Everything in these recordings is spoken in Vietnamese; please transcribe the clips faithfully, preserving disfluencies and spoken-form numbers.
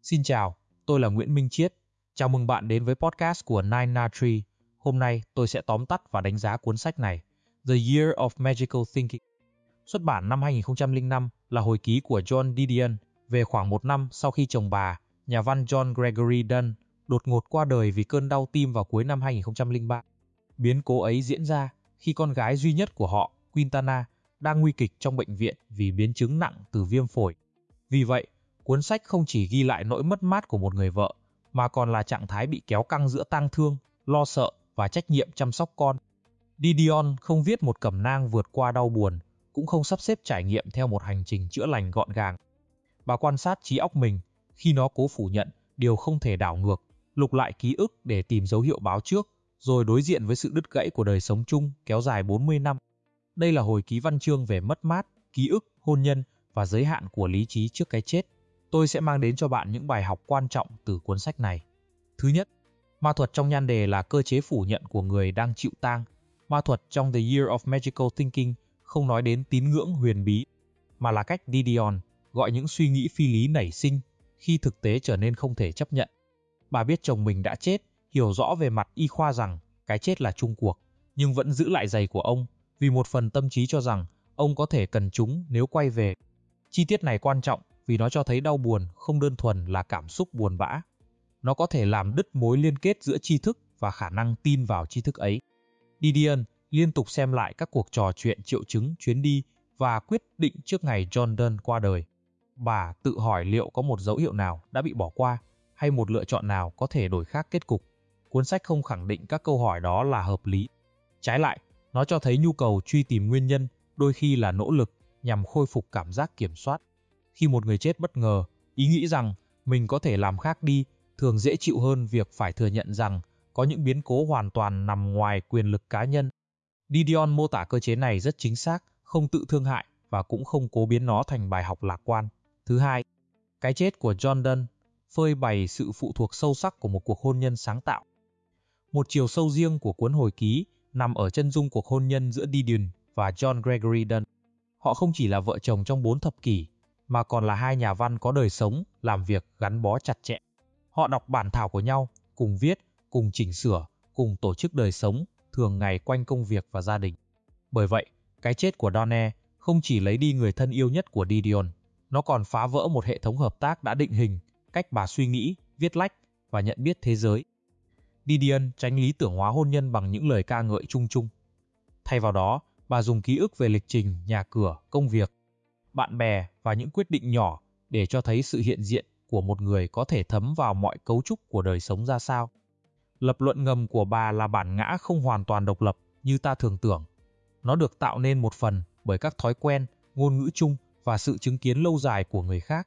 Xin chào, tôi là Nguyễn Minh Chiết. Chào mừng bạn đến với podcast của Nine Na Tree. Hôm nay tôi sẽ tóm tắt và đánh giá cuốn sách này, The Year of Magical Thinking. Xuất bản năm hai nghìn không trăm lẻ năm là hồi ký của John Didion về khoảng một năm sau khi chồng bà, nhà văn John Gregory Dunn, đột ngột qua đời vì cơn đau tim vào cuối năm hai nghìn không trăm lẻ ba. Biến cố ấy diễn ra khi con gái duy nhất của họ, Quintana, đang nguy kịch trong bệnh viện vì biến chứng nặng từ viêm phổi. Vì vậy, cuốn sách không chỉ ghi lại nỗi mất mát của một người vợ, mà còn là trạng thái bị kéo căng giữa tang thương, lo sợ và trách nhiệm chăm sóc con. Didion không viết một cẩm nang vượt qua đau buồn, cũng không sắp xếp trải nghiệm theo một hành trình chữa lành gọn gàng. Bà quan sát trí óc mình khi nó cố phủ nhận điều không thể đảo ngược, lục lại ký ức để tìm dấu hiệu báo trước, rồi đối diện với sự đứt gãy của đời sống chung kéo dài bốn mươi năm. Đây là hồi ký văn chương về mất mát, ký ức, hôn nhân và giới hạn của lý trí trước cái chết. Tôi sẽ mang đến cho bạn những bài học quan trọng từ cuốn sách này. Thứ nhất, ma thuật trong nhan đề là cơ chế phủ nhận của người đang chịu tang. Ma thuật trong The Year of Magical Thinking không nói đến tín ngưỡng huyền bí, mà là cách Didion gọi những suy nghĩ phi lý nảy sinh khi thực tế trở nên không thể chấp nhận. Bà biết chồng mình đã chết, hiểu rõ về mặt y khoa rằng cái chết là chung cuộc, nhưng vẫn giữ lại giày của ông vì một phần tâm trí cho rằng ông có thể cần chúng nếu quay về. Chi tiết này quan trọng vì nó cho thấy đau buồn không đơn thuần là cảm xúc buồn bã. Nó có thể làm đứt mối liên kết giữa tri thức và khả năng tin vào tri thức ấy. Didion liên tục xem lại các cuộc trò chuyện triệu chứng chuyến đi và quyết định trước ngày John Donne qua đời. Bà tự hỏi liệu có một dấu hiệu nào đã bị bỏ qua hay một lựa chọn nào có thể đổi khác kết cục. Cuốn sách không khẳng định các câu hỏi đó là hợp lý. Trái lại, nó cho thấy nhu cầu truy tìm nguyên nhân đôi khi là nỗ lực nhằm khôi phục cảm giác kiểm soát. Khi một người chết bất ngờ, ý nghĩ rằng mình có thể làm khác đi thường dễ chịu hơn việc phải thừa nhận rằng có những biến cố hoàn toàn nằm ngoài quyền lực cá nhân. Didion mô tả cơ chế này rất chính xác, không tự thương hại và cũng không cố biến nó thành bài học lạc quan. Thứ hai, cái chết của John Donne phơi bày sự phụ thuộc sâu sắc của một cuộc hôn nhân sáng tạo. Một chiều sâu riêng của cuốn hồi ký nằm ở chân dung cuộc hôn nhân giữa Didion và John Gregory Dunn. Họ không chỉ là vợ chồng trong bốn thập kỷ, mà còn là hai nhà văn có đời sống, làm việc gắn bó chặt chẽ. Họ đọc bản thảo của nhau, cùng viết, cùng chỉnh sửa, cùng tổ chức đời sống, thường ngày quanh công việc và gia đình. Bởi vậy, cái chết của Donne không chỉ lấy đi người thân yêu nhất của Didion, nó còn phá vỡ một hệ thống hợp tác đã định hình, cách bà suy nghĩ, viết lách và nhận biết thế giới. Didion tránh lý tưởng hóa hôn nhân bằng những lời ca ngợi chung chung. Thay vào đó, bà dùng ký ức về lịch trình, nhà cửa, công việc, bạn bè và những quyết định nhỏ để cho thấy sự hiện diện của một người có thể thấm vào mọi cấu trúc của đời sống ra sao. Lập luận ngầm của bà là bản ngã không hoàn toàn độc lập như ta thường tưởng. Nó được tạo nên một phần bởi các thói quen, ngôn ngữ chung và sự chứng kiến lâu dài của người khác.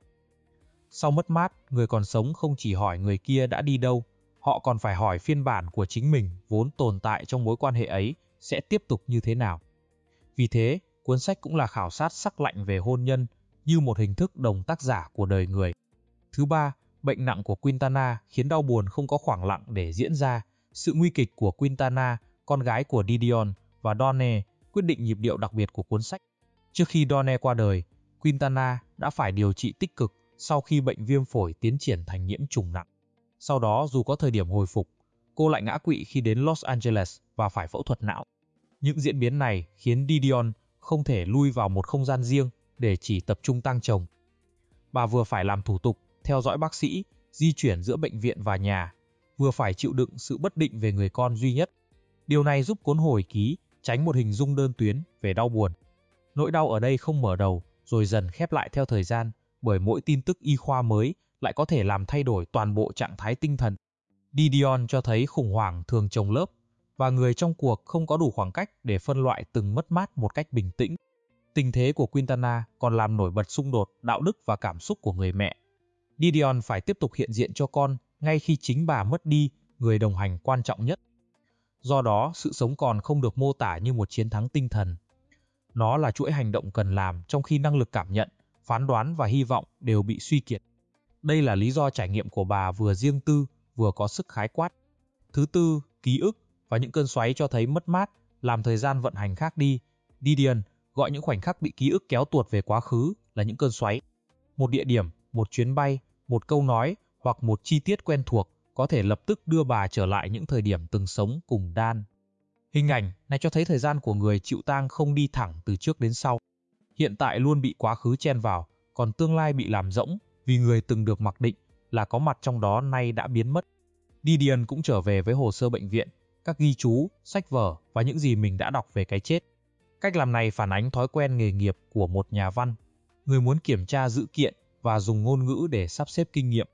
Sau mất mát, người còn sống không chỉ hỏi người kia đã đi đâu, họ còn phải hỏi phiên bản của chính mình vốn tồn tại trong mối quan hệ ấy sẽ tiếp tục như thế nào. Vì thế, cuốn sách cũng là khảo sát sắc lạnh về hôn nhân như một hình thức đồng tác giả của đời người. Thứ ba, bệnh nặng của Quintana khiến đau buồn không có khoảng lặng để diễn ra. Sự nguy kịch của Quintana, con gái của Didion và Donne quyết định nhịp điệu đặc biệt của cuốn sách. Trước khi Donne qua đời, Quintana đã phải điều trị tích cực sau khi bệnh viêm phổi tiến triển thành nhiễm trùng nặng. Sau đó, dù có thời điểm hồi phục, cô lại ngã quỵ khi đến Los Angeles và phải phẫu thuật não. Những diễn biến này khiến Didion không thể lui vào một không gian riêng để chỉ tập trung tang chồng. Bà vừa phải làm thủ tục, theo dõi bác sĩ, di chuyển giữa bệnh viện và nhà, vừa phải chịu đựng sự bất định về người con duy nhất. Điều này giúp cuốn hồi ký tránh một hình dung đơn tuyến về đau buồn. Nỗi đau ở đây không mở đầu rồi dần khép lại theo thời gian, bởi mỗi tin tức y khoa mới lại có thể làm thay đổi toàn bộ trạng thái tinh thần. Didion cho thấy khủng hoảng thường chồng lớp, và người trong cuộc không có đủ khoảng cách để phân loại từng mất mát một cách bình tĩnh. Tình thế của Quintana còn làm nổi bật xung đột đạo đức và cảm xúc của người mẹ. Didion phải tiếp tục hiện diện cho con ngay khi chính bà mất đi người đồng hành quan trọng nhất. Do đó, sự sống còn không được mô tả như một chiến thắng tinh thần. Nó là chuỗi hành động cần làm trong khi năng lực cảm nhận, phán đoán và hy vọng đều bị suy kiệt. Đây là lý do trải nghiệm của bà vừa riêng tư, vừa có sức khái quát. Thứ tư, ký ức và những cơn xoáy cho thấy mất mát, làm thời gian vận hành khác đi. Didion gọi những khoảnh khắc bị ký ức kéo tuột về quá khứ là những cơn xoáy. Một địa điểm, một chuyến bay, một câu nói hoặc một chi tiết quen thuộc có thể lập tức đưa bà trở lại những thời điểm từng sống cùng Dan. Hình ảnh này cho thấy thời gian của người chịu tang không đi thẳng từ trước đến sau. Hiện tại luôn bị quá khứ chen vào, còn tương lai bị làm rỗng vì người từng được mặc định là có mặt trong đó nay đã biến mất. Didion cũng trở về với hồ sơ bệnh viện, các ghi chú, sách vở và những gì mình đã đọc về cái chết. Cách làm này phản ánh thói quen nghề nghiệp của một nhà văn, người muốn kiểm tra dữ kiện và dùng ngôn ngữ để sắp xếp kinh nghiệm.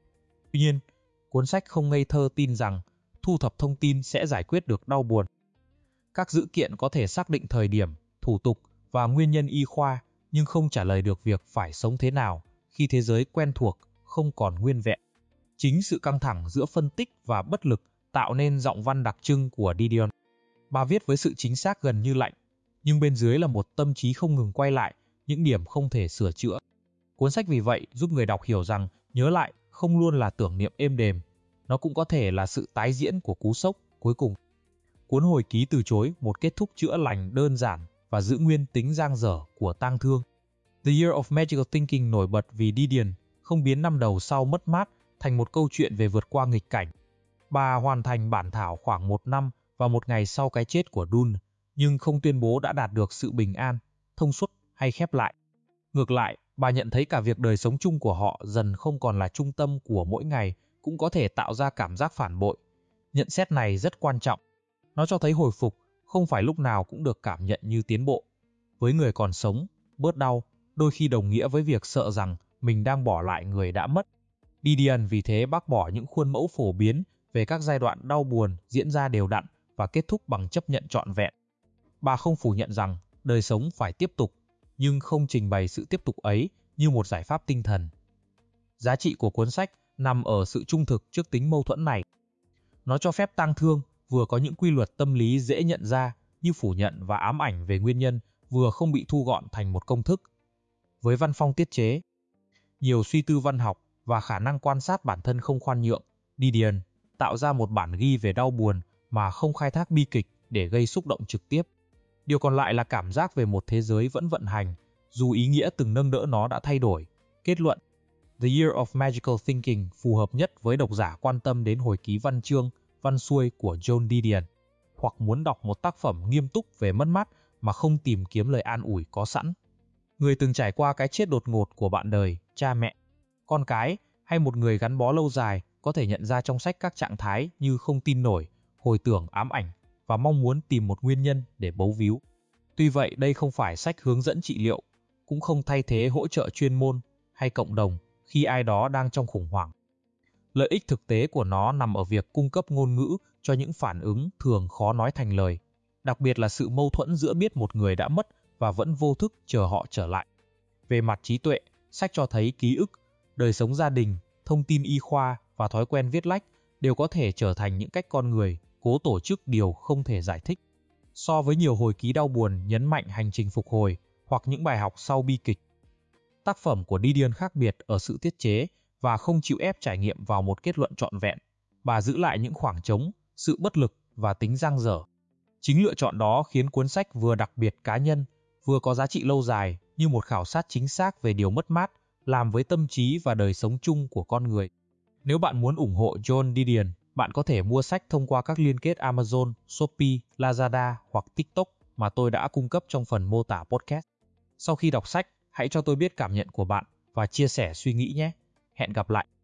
Tuy nhiên, cuốn sách không ngây thơ tin rằng thu thập thông tin sẽ giải quyết được đau buồn. Các dữ kiện có thể xác định thời điểm, thủ tục và nguyên nhân y khoa, nhưng không trả lời được việc phải sống thế nào khi thế giới quen thuộc không còn nguyên vẹn. Chính sự căng thẳng giữa phân tích và bất lực tạo nên giọng văn đặc trưng của Didion. Bà viết với sự chính xác gần như lạnh, nhưng bên dưới là một tâm trí không ngừng quay lại những điểm không thể sửa chữa. Cuốn sách vì vậy giúp người đọc hiểu rằng nhớ lại không luôn là tưởng niệm êm đềm, nó cũng có thể là sự tái diễn của cú sốc cuối cùng. Cuốn hồi ký từ chối một kết thúc chữa lành đơn giản và giữ nguyên tính dang dở của tang thương. The Year of Magical Thinking nổi bật vì Didion không biến năm đầu sau mất mát thành một câu chuyện về vượt qua nghịch cảnh. Bà hoàn thành bản thảo khoảng một năm và một ngày sau cái chết của Dune, nhưng không tuyên bố đã đạt được sự bình an, thông suốt hay khép lại. Ngược lại, bà nhận thấy cả việc đời sống chung của họ dần không còn là trung tâm của mỗi ngày cũng có thể tạo ra cảm giác phản bội. Nhận xét này rất quan trọng. Nó cho thấy hồi phục không phải lúc nào cũng được cảm nhận như tiến bộ. Với người còn sống, bớt đau đôi khi đồng nghĩa với việc sợ rằng mình đang bỏ lại người đã mất. Didion vì thế bác bỏ những khuôn mẫu phổ biến về các giai đoạn đau buồn diễn ra đều đặn và kết thúc bằng chấp nhận trọn vẹn. Bà không phủ nhận rằng đời sống phải tiếp tục, nhưng không trình bày sự tiếp tục ấy như một giải pháp tinh thần. Giá trị của cuốn sách nằm ở sự trung thực trước tính mâu thuẫn này. Nó cho phép tang thương vừa có những quy luật tâm lý dễ nhận ra như phủ nhận và ám ảnh về nguyên nhân, vừa không bị thu gọn thành một công thức. Với văn phong tiết chế, nhiều suy tư văn học và khả năng quan sát bản thân không khoan nhượng, Didion tạo ra một bản ghi về đau buồn mà không khai thác bi kịch để gây xúc động trực tiếp. Điều còn lại là cảm giác về một thế giới vẫn vận hành, dù ý nghĩa từng nâng đỡ nó đã thay đổi. Kết luận, The Year of Magical Thinking phù hợp nhất với độc giả quan tâm đến hồi ký văn chương, văn xuôi của John Didion, hoặc muốn đọc một tác phẩm nghiêm túc về mất mát mà không tìm kiếm lời an ủi có sẵn. Người từng trải qua cái chết đột ngột của bạn đời, cha mẹ, con cái hay một người gắn bó lâu dài có thể nhận ra trong sách các trạng thái như không tin nổi, hồi tưởng ám ảnh và mong muốn tìm một nguyên nhân để bấu víu. Tuy vậy, đây không phải sách hướng dẫn trị liệu, cũng không thay thế hỗ trợ chuyên môn hay cộng đồng khi ai đó đang trong khủng hoảng. Lợi ích thực tế của nó nằm ở việc cung cấp ngôn ngữ cho những phản ứng thường khó nói thành lời, đặc biệt là sự mâu thuẫn giữa biết một người đã mất và vẫn vô thức chờ họ trở lại. Về mặt trí tuệ, sách cho thấy ký ức, đời sống gia đình, thông tin y khoa và thói quen viết lách đều có thể trở thành những cách con người cố tổ chức điều không thể giải thích. So với nhiều hồi ký đau buồn nhấn mạnh hành trình phục hồi hoặc những bài học sau bi kịch, tác phẩm của Didion khác biệt ở sự tiết chế và không chịu ép trải nghiệm vào một kết luận trọn vẹn. Bà giữ lại những khoảng trống, sự bất lực và tính dang dở. Chính lựa chọn đó khiến cuốn sách vừa đặc biệt cá nhân, vừa có giá trị lâu dài như một khảo sát chính xác về điều mất mát làm với tâm trí và đời sống chung của con người. Nếu bạn muốn ủng hộ John Didion, bạn có thể mua sách thông qua các liên kết Amazon, Shopee, Lazada hoặc TikTok mà tôi đã cung cấp trong phần mô tả podcast. Sau khi đọc sách, hãy cho tôi biết cảm nhận của bạn và chia sẻ suy nghĩ nhé. Hẹn gặp lại!